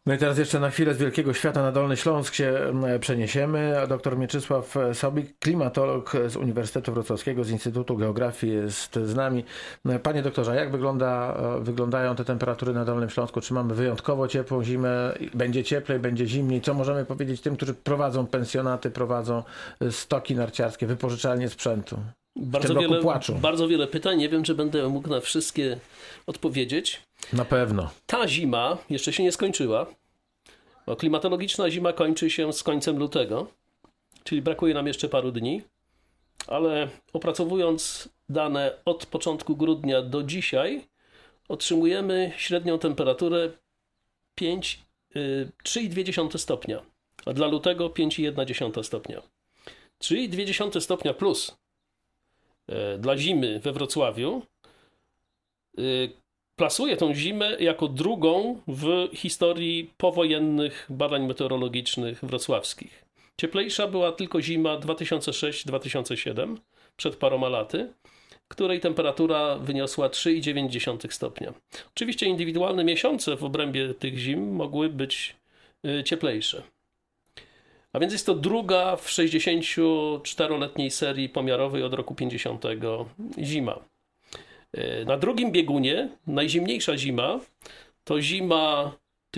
No i teraz jeszcze na chwilę z Wielkiego Świata na Dolny Śląsk się przeniesiemy. Dr Mieczysław Sobik, klimatolog z Uniwersytetu Wrocławskiego, z Instytutu Geografii jest z nami. Panie doktorze, jak wyglądają te temperatury na Dolnym Śląsku? Czy mamy wyjątkowo ciepłą zimę? Będzie cieplej, będzie zimniej? Co możemy powiedzieć tym, którzy prowadzą pensjonaty, prowadzą stoki narciarskie, wypożyczalnie sprzętu? Bardzo wiele pytań. Nie wiem, czy będę mógł na wszystkie odpowiedzieć. Na pewno. Ta zima jeszcze się nie skończyła. Bo klimatologiczna zima kończy się z końcem lutego, czyli brakuje nam jeszcze paru dni, ale opracowując dane od początku grudnia do dzisiaj, otrzymujemy średnią temperaturę 3,2 stopnia, a dla lutego 5,1 stopnia. 3,2 stopnia plus dla zimy we Wrocławiu plasuje tą zimę jako drugą w historii powojennych badań meteorologicznych wrocławskich. Cieplejsza była tylko zima 2006-2007, przed paroma laty, której temperatura wyniosła 3,9 stopnia. Oczywiście indywidualne miesiące w obrębie tych zim mogły być cieplejsze. A więc jest to druga w 64-letniej serii pomiarowej od roku 50 zima. Na drugim biegunie najzimniejsza zima to zima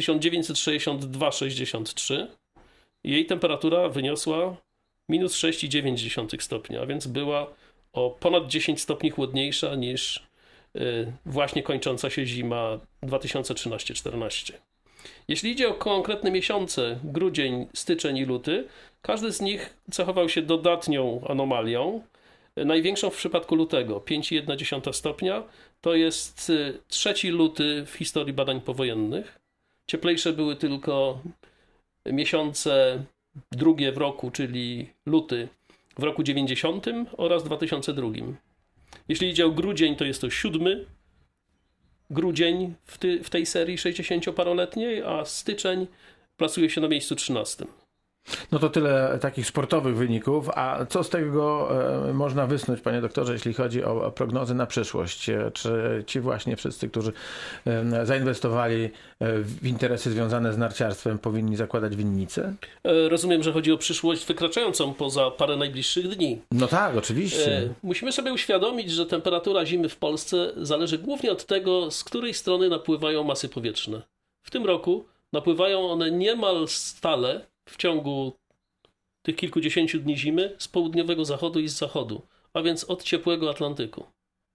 1962-63. Jej temperatura wyniosła minus 6,9 stopnia, a więc była o ponad 10 stopni chłodniejsza niż właśnie kończąca się zima 2013-14. Jeśli idzie o konkretne miesiące, grudzień, styczeń i luty, każdy z nich cechował się dodatnią anomalią. Największą w przypadku lutego, 5,1 stopnia, to jest 3 luty w historii badań powojennych. Cieplejsze były tylko miesiące drugie w roku, czyli luty w roku 90 oraz 2002. Jeśli idzie o grudzień, to jest to 7 grudzień w tej serii 60-paroletniej, a styczeń plasuje się na miejscu 13. No to tyle takich sportowych wyników, a co z tego można wysnuć, panie doktorze, jeśli chodzi o prognozy na przyszłość? Czy ci właśnie wszyscy, którzy zainwestowali w interesy związane z narciarstwem, powinni zakładać winnice? Rozumiem, że chodzi o przyszłość wykraczającą poza parę najbliższych dni. No tak, oczywiście. Musimy sobie uświadomić, że temperatura zimy w Polsce zależy głównie od tego, z której strony napływają masy powietrzne. W tym roku napływają one niemal stale w ciągu tych kilkudziesięciu dni zimy z południowego zachodu i z zachodu, a więc od ciepłego Atlantyku.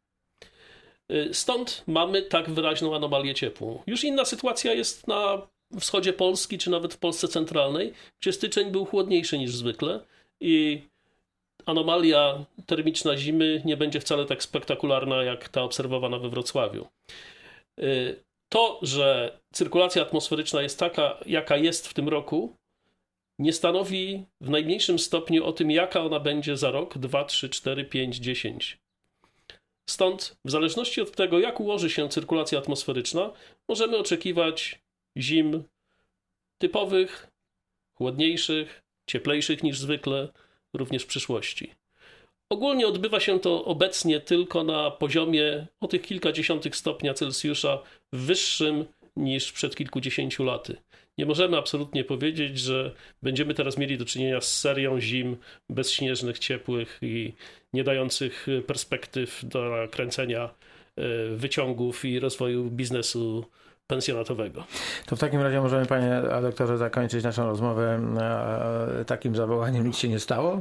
Stąd mamy tak wyraźną anomalię ciepłą. Już inna sytuacja jest na wschodzie Polski, czy nawet w Polsce centralnej, gdzie styczeń był chłodniejszy niż zwykle i anomalia termiczna zimy nie będzie wcale tak spektakularna, jak ta obserwowana we Wrocławiu. To, że cyrkulacja atmosferyczna jest taka, jaka jest w tym roku, nie stanowi w najmniejszym stopniu o tym, jaka ona będzie za rok, 2, 3, 4, 5, 10. Stąd, w zależności od tego, jak ułoży się cyrkulacja atmosferyczna, możemy oczekiwać zim typowych, chłodniejszych, cieplejszych niż zwykle, również w przyszłości. Ogólnie odbywa się to obecnie tylko na poziomie o tych kilkadziesiątych stopnia Celsjusza wyższym niż przed kilkudziesięciu laty. Nie możemy absolutnie powiedzieć, że będziemy teraz mieli do czynienia z serią zim bezśnieżnych, ciepłych i nie dających perspektyw do kręcenia wyciągów i rozwoju biznesu pensjonatowego. To w takim razie możemy, panie doktorze, zakończyć naszą rozmowę takim zawołaniem: nic się nie stało?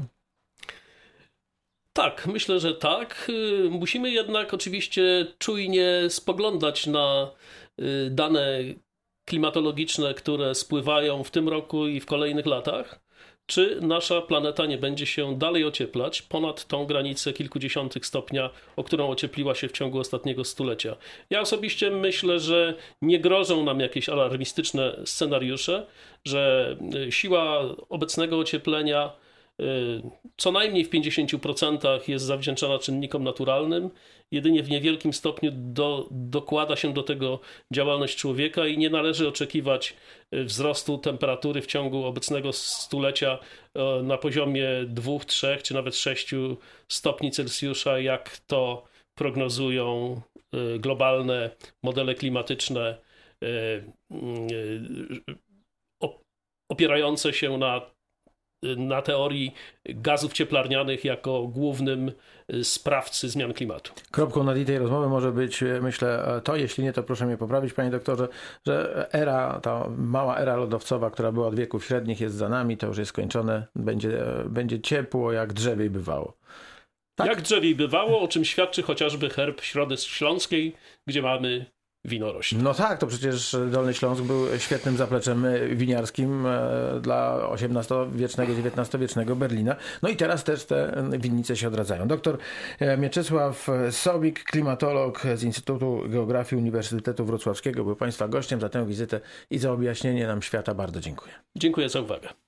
Tak, myślę, że tak. Musimy jednak oczywiście czujnie spoglądać na dane klimatologiczne, które spływają w tym roku i w kolejnych latach. Czy nasza planeta nie będzie się dalej ocieplać ponad tą granicę kilkudziesiątych stopnia, o którą ociepliła się w ciągu ostatniego stulecia? Ja osobiście myślę, że nie grożą nam jakieś alarmistyczne scenariusze, że siła obecnego ocieplenia co najmniej w 50% jest zawdzięczana czynnikom naturalnym. Jedynie w niewielkim stopniu dokłada się do tego działalność człowieka i nie należy oczekiwać wzrostu temperatury w ciągu obecnego stulecia na poziomie 2, 3 czy nawet 6 stopni Celsjusza, jak to prognozują globalne modele klimatyczne opierające się na teorii gazów cieplarnianych jako głównym sprawcy zmian klimatu. Kropką nad i tej rozmowy może być, myślę, to, jeśli nie, to proszę mnie poprawić, panie doktorze, że ta mała era lodowcowa, która była od wieków średnich, jest za nami, to już jest skończone, będzie ciepło, jak drzewiej bywało. Tak? Jak drzewiej bywało, o czym świadczy chociażby herb Środy Śląskiej, gdzie mamy winorośl. No tak, to przecież Dolny Śląsk był świetnym zapleczem winiarskim dla XVIII-wiecznego, XIX-wiecznego Berlina. No i teraz też te winnice się odradzają. Doktor Mieczysław Sobik, klimatolog z Instytutu Geografii Uniwersytetu Wrocławskiego, był państwa gościem. Za tę wizytę i za objaśnienie nam świata bardzo dziękuję. Dziękuję za uwagę.